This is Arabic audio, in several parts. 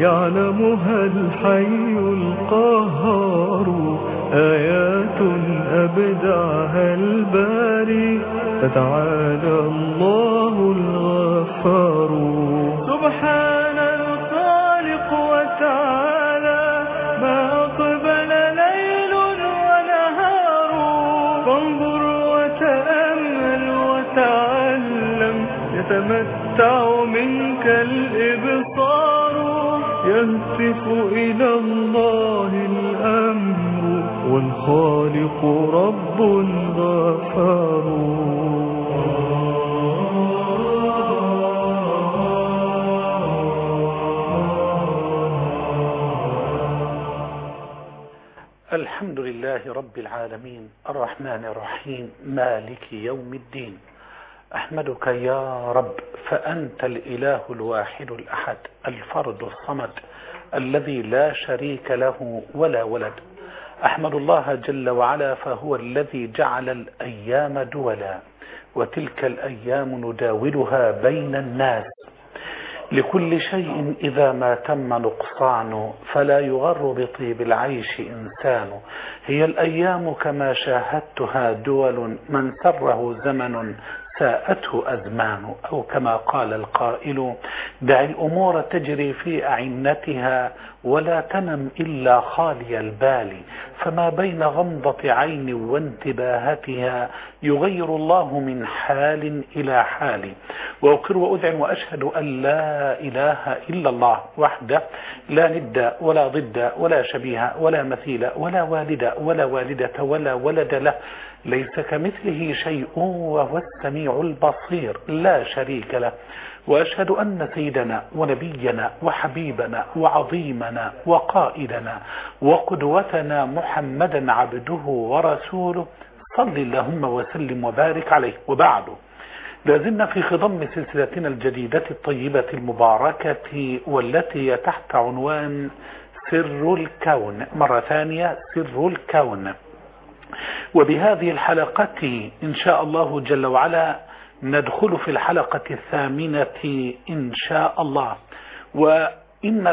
يعلمها الحي القهار، آيات أبدعها الباري، فتعالى الله الغفار. سبحان الخالق وتعالى، ما أقبل ليل ونهار. فانظر وتأمل وتعلم، يتمتع منك الإبصار. يهتف إلى الله الأمر، والخالق رب غفار. الحمد لله رب العالمين، الرحمن الرحيم، مالك يوم الدين. أحمدك يا رب، فأنت الإله الواحد الأحد الفرد الصمد الذي لا شريك له ولا ولد. أحمد الله جل وعلا، فهو الذي جعل الأيام دولا، وتلك الأيام نداولها بين الناس. لكل شيء إذا ما تم نقصان، فلا يغر بطيب العيش إنسان. هي الأيام كما شاهدتها دول، من سره زمن ساءته أزمان. أو كما قال القائل: دع الأمور تجري في أعنتها، ولا تنم إلا خالي البال. فما بين غمضة عين وانتباهتها، يغير الله من حال إلى حال. وأقر وأذعن وأشهد أن لا إله إلا الله وحده، لا ند ولا ضد ولا شبيه ولا مثيل ولا والد ولا والدة ولا ولد له، ليس كمثله شيء وهو السميع البصير، لا شريك له. وأشهد أن سيدنا ونبينا وحبيبنا وعظيمنا وقائدنا وقدوتنا محمدا عبده ورسوله، صل اللهم وسلم وبارك عليه. وبعد، لازلنا في خضم سلسلتنا الجديدة الطيبة المباركة، والتي تحت عنوان سر الكون. مرة ثانية، سر الكون. وبهذه الحلقة إن شاء الله جل وعلا ندخل في الحلقة الثامنة إن شاء الله. وإن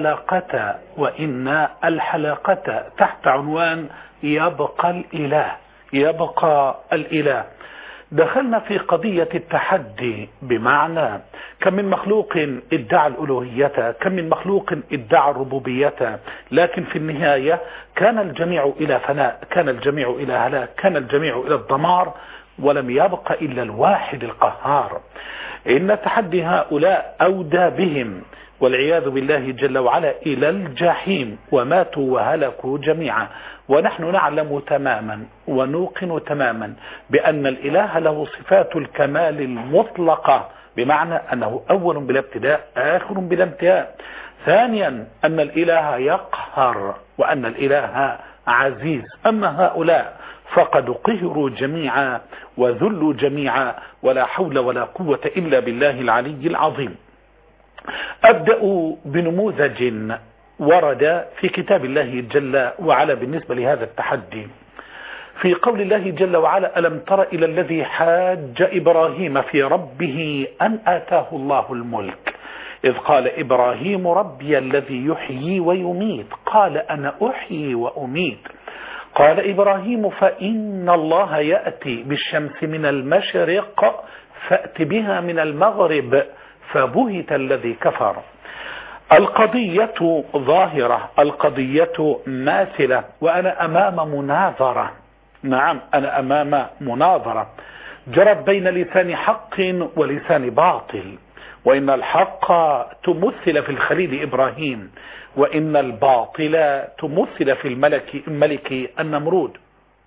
الحلقة تحت عنوان يبقى الإله. يبقى الإله. دخلنا في قضية التحدي، بمعنى كم من مخلوق ادعى الألوهية، كم من مخلوق ادعى الربوبية، لكن في النهاية كان الجميع إلى فناء، كان الجميع إلى هلاك، كان الجميع إلى الدمار، ولم يبق إلا الواحد القهار. إن تحدي هؤلاء أودى بهم والعياذ بالله جل وعلا إلى الجحيم، وماتوا وهلكوا جميعا. ونحن نعلم تماما ونوقن تماما بأن الإله له صفات الكمال المطلقة، بمعنى أنه أول بلا ابتداء، آخر بلا انتهاء. ثانيا، أن الإله يقهر، وأن الإله عزيز. أما هؤلاء فقد قهروا جميعا وذلوا جميعا، ولا حول ولا قوة إلا بالله العلي العظيم. أبدأ بنموذج ورد في كتاب الله جل وعلا بالنسبة لهذا التحدي، في قول الله جل وعلا: ألم تر إلى الذي حاج إبراهيم في ربه أن آتاه الله الملك، إذ قال إبراهيم ربي الذي يحيي ويميت، قال أنا أحيي وأميت. قال إبراهيم فإن الله يأتي بالشمس من المشرق فأت بها من المغرب، فبهت الذي كفر. القضية ظاهرة، القضية ماثلة، وأنا أمام مناظرة. نعم، أنا أمام مناظرة جرت بين لسان حق ولسان باطل، وإن الحق تمثل في الخليل إبراهيم، وإن الباطل تمثل في الملك النمرود.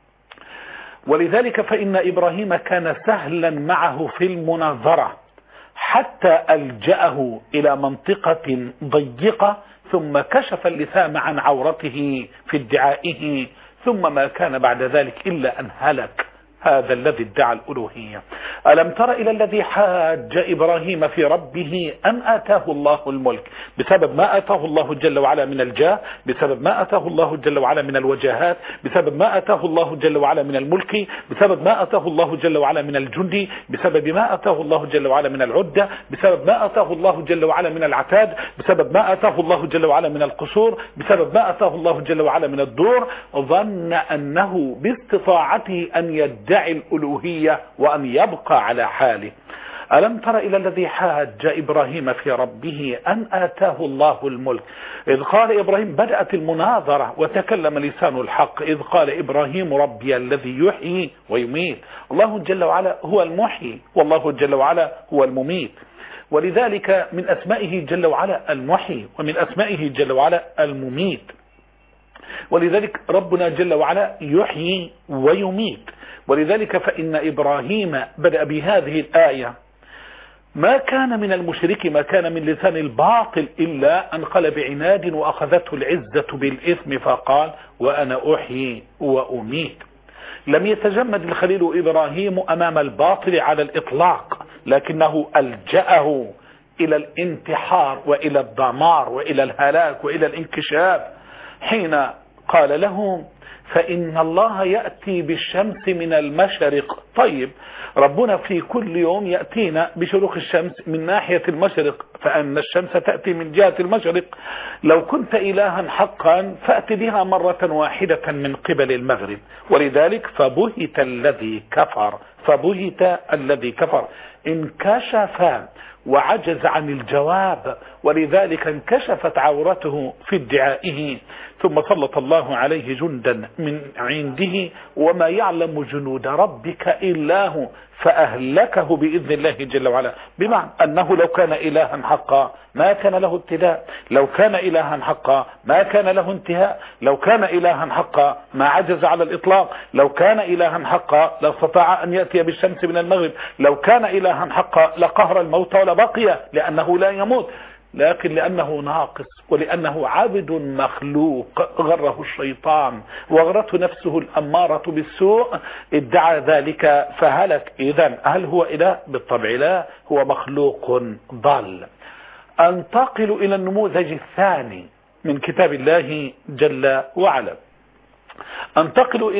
ولذلك فإن إبراهيم كان سهلا معه في المناظرة، حتى ألجأه إلى منطقة ضيقة، ثم كشف اللثام عن عورته في ادعائه، ثم ما كان بعد ذلك إلا أن هلك هذا الذي ادعى الألوهية. ألم تر إلى الذي حاج إبراهيم في ربه أن آتاه الله الملك، بسبب ما آتاه الله جل وعلا من الجاه، بسبب ما آتاه الله جل وعلا من الوجاهات، بسبب ما آتاه الله جل وعلا من الملك، بسبب ما آتاه الله جل وعلا من الجند، بسبب ما آتاه الله جل وعلا من العدة، بسبب ما آتاه الله جل وعلا من العتاد، بسبب ما آتاه الله جل وعلا من القصور، بسبب ما آتاه الله جل وعلا من الدور، ظن أنه باستطاعته أن يدعي الألوهية وأن يبقى على حاله. ألم تر إلى الذي حاج إبراهيم في ربه أن آتاه الله الملك، إذ قال إبراهيم، بدأت المناظرة وتكلم لسان الحق، إذ قال إبراهيم ربي الذي يحيي ويميت. الله جل وعلا هو المحيي، والله جل وعلا هو المميت، ولذلك من أسمائه جل وعلا المحيي، ومن أسمائه جل وعلا المميت، ولذلك ربنا جل وعلا يحيي ويميت. ولذلك فإن إبراهيم بدأ بهذه الآية، ما كان من المشرك، ما كان من لسان الباطل، إلا أن قال بعناد وأخذته العزة بالإثم فقال وأنا أحيي وأميت. لم يتجمد الخليل إبراهيم أمام الباطل على الإطلاق، لكنه ألجأه إلى الانتحار وإلى الدمار وإلى الهلاك وإلى الانكشاف، حين قال له فإن الله يأتي بالشمس من المشرق. طيب، ربنا في كل يوم يأتينا بشروق الشمس من ناحية المشرق، فأن الشمس تأتي من جهة المشرق. لو كنت إلها حقا فأت بها مرة واحدة من قبل المغرب. ولذلك فبهت الذي كفر، فبهت الذي كفر، انكشف وعجز عن الجواب، ولذلك انكشفت عورته في ادعائه، ثم سلط الله عليه جندا من عنده وما يعلم جنود ربك إلا هو فأهلكه بإذن الله جل وعلا. بمعنى أنه لو كان إلها حقا ما كان له ابتداء، لو كان إلها حقا ما كان له انتهاء، لو كان إلها حقا ما عجز على الإطلاق، لو كان إلها حقا لاستطاع أن يأتي بالشمس من المغرب، لو كان إلها حقا لقهر الموت ولبقي، لأنه لا يموت، لكن لأنه ناقص ولأنه عبد مخلوق غره الشيطان وغرته نفسه الأمارة بالسوء ادعى ذلك فهلك. إذن هل هو إله؟ بالطبع لا، هو مخلوق ضال. أنتقل إلى النموذج الثاني من كتاب الله جل وعلا، أنتقل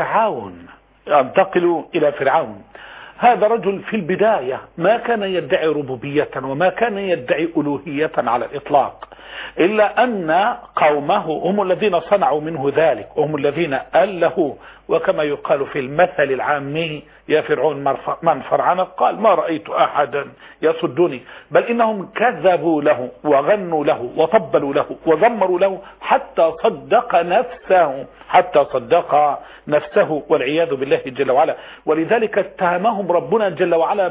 إلى فرعون. هذا رجل في البداية ما كان يدعي ربوبية وما كان يدعي ألوهية على الإطلاق، إلا أن قومه هم الذين صنعوا منه ذلك، وهم الذين أله. وكما يقال في المثل العامي يا فرعون من فرعنك، قال ما رأيت أحدا يصدني، بل إنهم كذبوا له وغنوا له وطبلوا له وزمروا له حتى صدق نفسه والعياذ بالله جل وعلا. ولذلك اتهمهم ربنا جل وعلا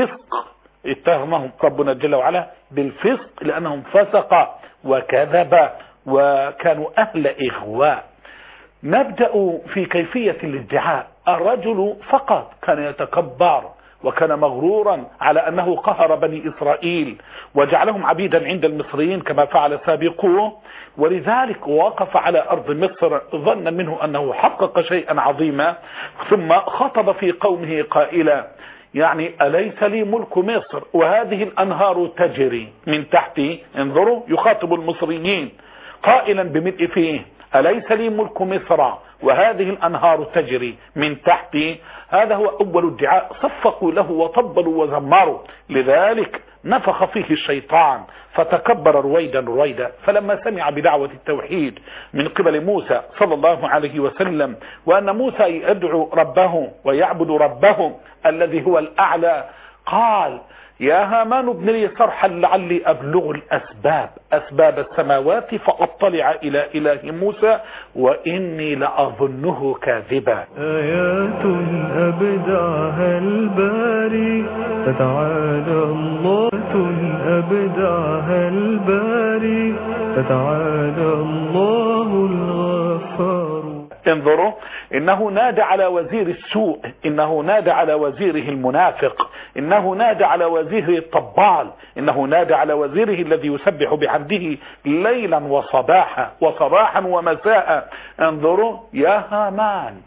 بالفسق، لأنهم فسق وكذب وكانوا أهل إغواء. نبدأ في كيفية الادعاء. الرجل فقط كان يتكبر وكان مغرورا على أنه قهر بني إسرائيل وجعلهم عبيدا عند المصريين كما فعل سابقوه، ولذلك وقف على أرض مصر ظنا منه أنه حقق شيئا عظيما، ثم خطب في قومه قائلا يعني أليس لي ملك مصر وهذه الأنهار تجري من تحتي؟ انظروا، يخاطب المصريين قائلا بملء فيه أليس لي ملك مصر وهذه الأنهار تجري من تحتي؟ هذا هو أول ادعاء، صفقوا له وطبلوا وزمروا. لذلك نفخ فيه الشيطان فتكبر رويدا. فلما سمع بدعوة التوحيد من قبل موسى صلى الله عليه وسلم، وأن موسى يدعو ربه ويعبد ربه الذي هو الأعلى، قال يا هامان ابن لي صرحا لعلي أبلغ أسباب السماوات فأطلع إلى إله موسى وإني لأظنه كاذبا. آيات أبدعها الباري فتعالى الله، أبدعها الباري فتعالى الله الغفار. انظروا، إنه نادى على وزير السوء، إنه نادى على وزيره المنافق، إنه نادى على وزيره الطبال، إنه نادى على وزيره الذي يسبح بحمده ليلا وصباحا ومساء. انظروا يا هامان،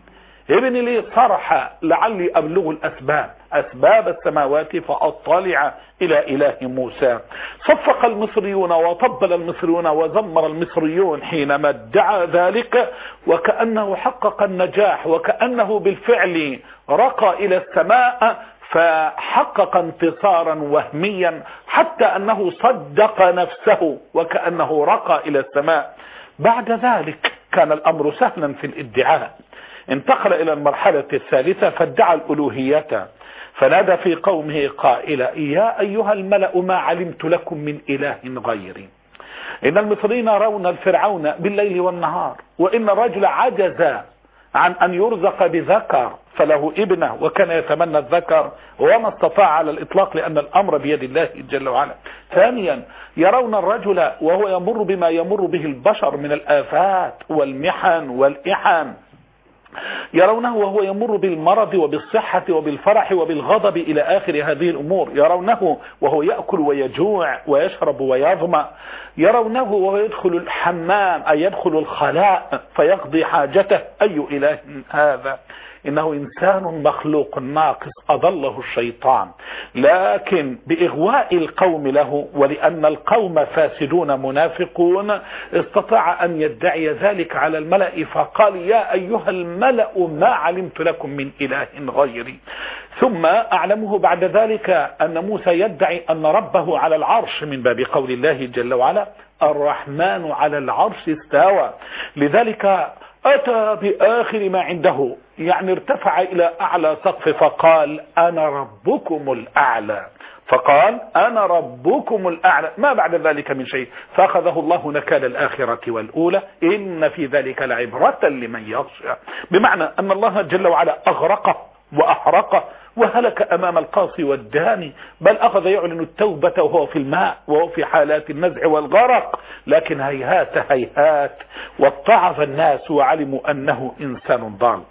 ابن لي صرح لعلي أبلغ أسباب السماوات فأطلع إلى إله موسى. صفق المصريون وطبل المصريون وزمر المصريون حينما ادعى ذلك، وكأنه حقق النجاح، وكأنه بالفعل رقى إلى السماء، فحقق انتصارا وهميا حتى أنه صدق نفسه وكأنه رقى إلى السماء. بعد ذلك كان الأمر سهلا في الادعاء. انتقل إلى المرحلة الثالثة فادعى الألوهية، فنادى في قومه قائلا: يا أيها الملأ ما علمت لكم من إله غيري. إن المصريين يرون الفرعون بالليل والنهار، وإن الرجل عجز عن أن يرزق بذكر فله ابنه وكان يتمنى الذكر وما استطاع على الإطلاق لأن الأمر بيد الله جل وعلا. ثانيا يرون الرجل وهو يمر بما يمر به البشر من الآفات والمحن والإحن، يرونه وهو يمر بالمرض وبالصحة وبالفرح وبالغضب إلى آخر هذه الأمور، يرونه وهو يأكل ويجوع ويشرب ويظمأ، يرونه وهو يدخل الحمام أي يدخل الخلاء فيقضي حاجته. أي إله هذا؟ إنه إنسان مخلوق ناقص أضله الشيطان، لكن بإغواء القوم له ولأن القوم فاسدون منافقون استطاع أن يدعي ذلك على الملأ، فقال: يا أيها الملأ ما علمت لكم من إله غيري. ثم أعلمه بعد ذلك أن موسى يدعي أن ربه على العرش من باب قول الله جل وعلا: الرحمن على العرش استوى. لذلك أتى بآخر ما عنده، يعني ارتفع إلى أعلى سقف فقال: أنا ربكم الأعلى. فقال: أنا ربكم الأعلى، ما بعد ذلك من شيء. فأخذه الله نكال الآخرة والأولى، إن في ذلك لعبرة لمن يخشى. بمعنى أن الله جل وعلا أغرقه وأحرقه وهلك أمام القاصي والداني، بل أخذ يعلن التوبة وهو في الماء وهو في حالات النزع والغرق. لكن هيهات هيهات واتعظ الناس وعلموا أنه إنسان ضال،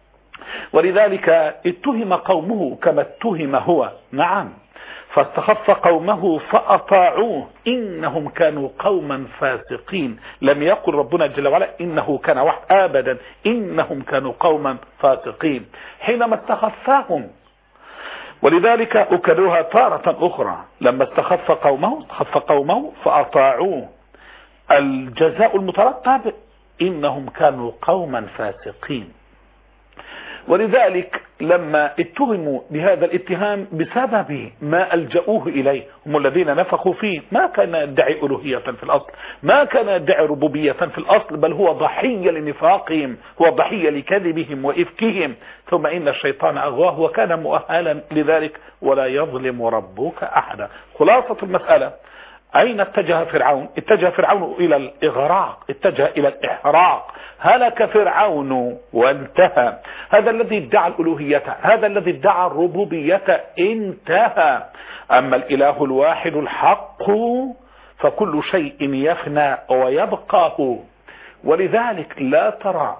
ولذلك اتهم قومه كما اتهم هو. نعم، فاستخف قومه فأطاعوه إنهم كانوا قوما فاسقين. لم يقل ربنا جل وعلا إنه كان واحد، أبدا، إنهم كانوا قوما فاسقين حينما استخفاهم. ولذلك أكلوها تارة أخرى، لما استخف قومه فأطاعوه. الجزاء المترتب إنهم كانوا قوما فاسقين. ولذلك لما اتهموا بهذا الاتهام بسبب ما ألجأوه إليه، هم الذين نفخوا فيه، ما كان يدعي ألوهية في الأصل، ما كان يدعي ربوبية في الأصل، بل هو ضحية لنفاقهم، هو ضحية لكذبهم وإفكهم. ثم إن الشيطان أغواه وكان مؤهلا لذلك، ولا يظلم ربك أحدا. خلاصة المسألة: أين اتجه فرعون؟ اتجه فرعون إلى الإغراق، اتجه إلى الإحراق. هلك فرعون وانتهى. هذا الذي ادعى الألوهية، هذا الذي ادعى الربوبية انتهى. أما الإله الواحد الحق فكل شيء يفنى ويبقى هو. ولذلك لا ترى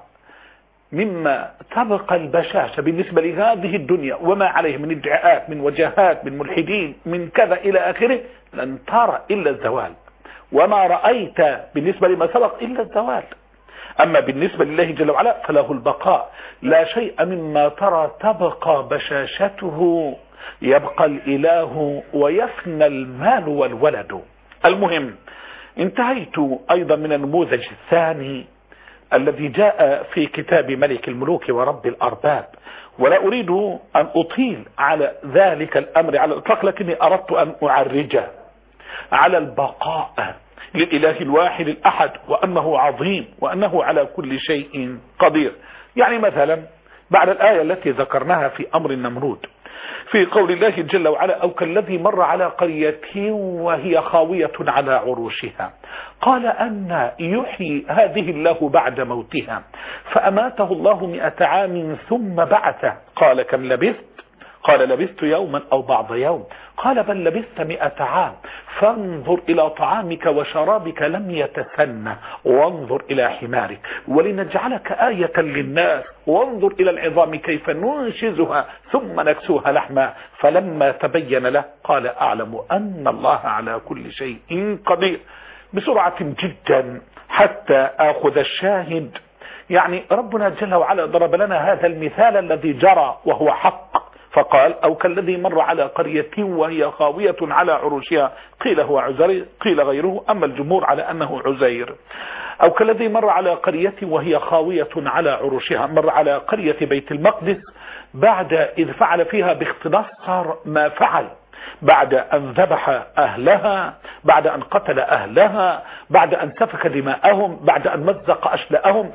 مما تبقى البشاشة بالنسبة لهذه الدنيا وما عليه من ادعاءات، من وجهات، من ملحدين، من كذا إلى آخره، لن ترى إلا الزوال، وما رأيت بالنسبة لما سبق إلا الزوال. أما بالنسبة لله جل وعلا فله البقاء، لا شيء مما ترى تبقى بشاشته، يبقى الإله ويفنى المال والولد. المهم، انتهيت أيضا من النموذج الثاني الذي جاء في كتاب ملك الملوك ورب الأرباب، ولا أريد أن أطيل على ذلك الأمر على الإطلاق، لكني أردت أن أعرج على البقاء للإله الواحد الأحد، وأنه عظيم وأنه على كل شيء قدير. يعني مثلا بعد الآية التي ذكرناها في أمر النمرود، في قول الله جل وعلا: أو كالذي مر على قرية وهي خاوية على عروشها قال أن يحيي هذه الله بعد موتها فأماته الله 100 عام ثم بعثه قال كم لبثت؟ قال لبثت يوما أو بعض يوم قال بل لبثت 100 عام فانظر إلى طعامك وشرابك لم يتسنى وانظر إلى حمارك ولنجعلك آية للناس وانظر إلى العظام كيف ننشزها ثم نكسوها لحما فلما تبين له قال أعلم أن الله على كل شيء قدير. بسرعة جدا حتى أخذ الشاهد، يعني ربنا جل وعلا ضرب لنا هذا المثال الذي جرى وهو حق، فقال أو كالذي مر على قرية وهي خاوية على عروشها قيل هو عزير قيل غيره، أما الجمهور على أنه عزير. أو كالذي مر على قرية وهي خاوية على عروشها، مر على قرية بيت المقدس بعد إذ فعل فيها باختصار ما فعل، بعد أن ذبح أهلها، بعد أن قتل أهلها، بعد أن سفك دماءهم، بعد أن مزق أشلاءهم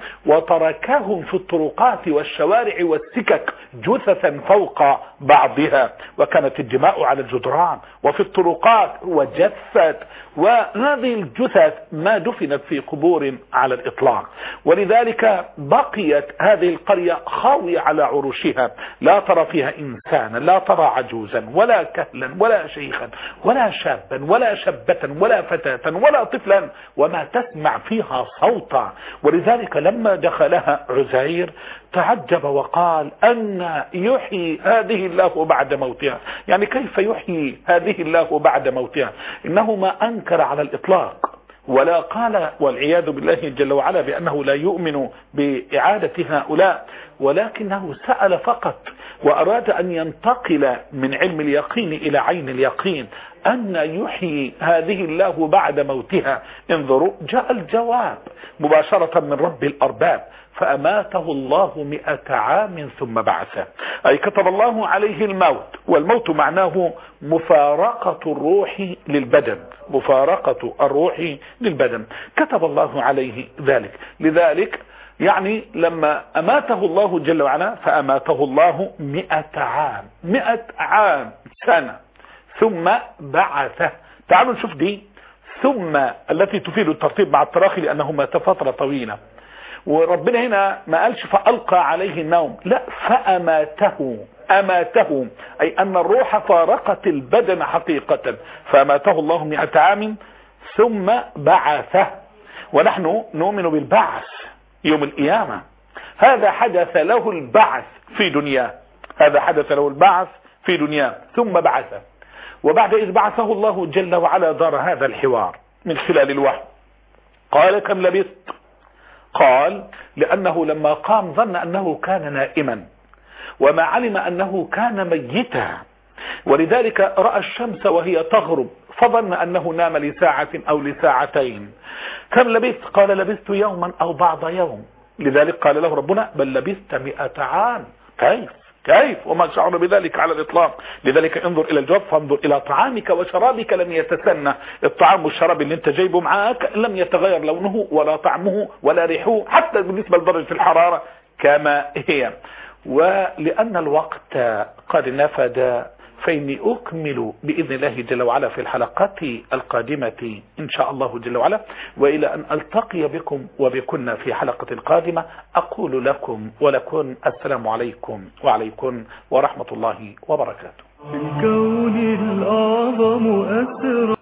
وتركهم في الطرقات والشوارع والسكك جثثا فوق بعضها، وكانت الدماء على الجدران وفي الطرقات وجثت، وهذه الجثث ما دفنت في قبور على الإطلاق. ولذلك بقيت هذه القرية خاوية على عروشها، لا ترى فيها إنسانا، لا ترى عجوزا ولا كهلا ولا شيخا ولا شابا ولا شابة ولا فتاة ولا طفلا، وما تسمع فيها صوتا. ولذلك لما دخلها عزير تعجب وقال أن يحيي هذه الله بعد موتها، يعني كيف يحيي هذه الله بعد موتها؟ إنه ما أنكر على الإطلاق ولا قال والعياذ بالله جل وعلا بأنه لا يؤمن بإعادة هؤلاء، ولكنه سأل فقط وأراد أن ينتقل من علم اليقين إلى عين اليقين، أن يحيي هذه الله بعد موتها. انظروا جاء الجواب مباشرة من رب الأرباب، فأماته الله 100 عام ثم بعثه، أي كتب الله عليه الموت، والموت معناه مفارقة الروح للبدن، مفارقة الروح للبدن، كتب الله عليه ذلك. لذلك يعني لما أماته الله جل وعلا فأماته الله 100 عام، 100 عام سنة، ثم بعثه. تعالوا نشوف دي ثم التي تفيد الترتيب مع التراخي لأنه مات فترة طويلة، وربنا هنا ما قالش فألقى عليه النوم، لا فأماته، أماته أي أن الروح فارقت البدن حقيقة، فأماته الله 100 عام ثم بعثه. ونحن نؤمن بالبعث يوم القيامة، هذا حدث له البعث في دنياه، هذا حدث له البعث في دنياه ثم بعثه. وبعد إذ بعثه الله جل وعلا دار هذا الحوار من خلال الوحي. قال كم لبثت؟ قال لأنه لما قام ظن أنه كان نائما وما علم أنه كان ميتا، ولذلك رأى الشمس وهي تغرب فظن أنه نام لساعة أو لساعتين. كم لبثت؟ قال لبثت يوما أو بعض يوم. لذلك قال له ربنا بل لبثت 100 عام. كيف وما شعر بذلك على الإطلاق. لذلك انظر إلى الجواب، فانظر إلى طعامك وشرابك لم يتسنى. الطعام والشراب اللي انت جايبه معاك لم يتغير لونه ولا طعمه ولا ريحه حتى بالنسبة لدرجة الحرارة كما هي. ولأن الوقت قد نفد فإني أكمل بإذن الله جل وعلا في الحلقات القادمة إن شاء الله جل وعلا، وإلى أن ألتقي بكم وبكنا في حلقة قادمة أقول لكم ولكم السلام عليكم وعليكم ورحمة الله وبركاته. الكون الأعظم أسرى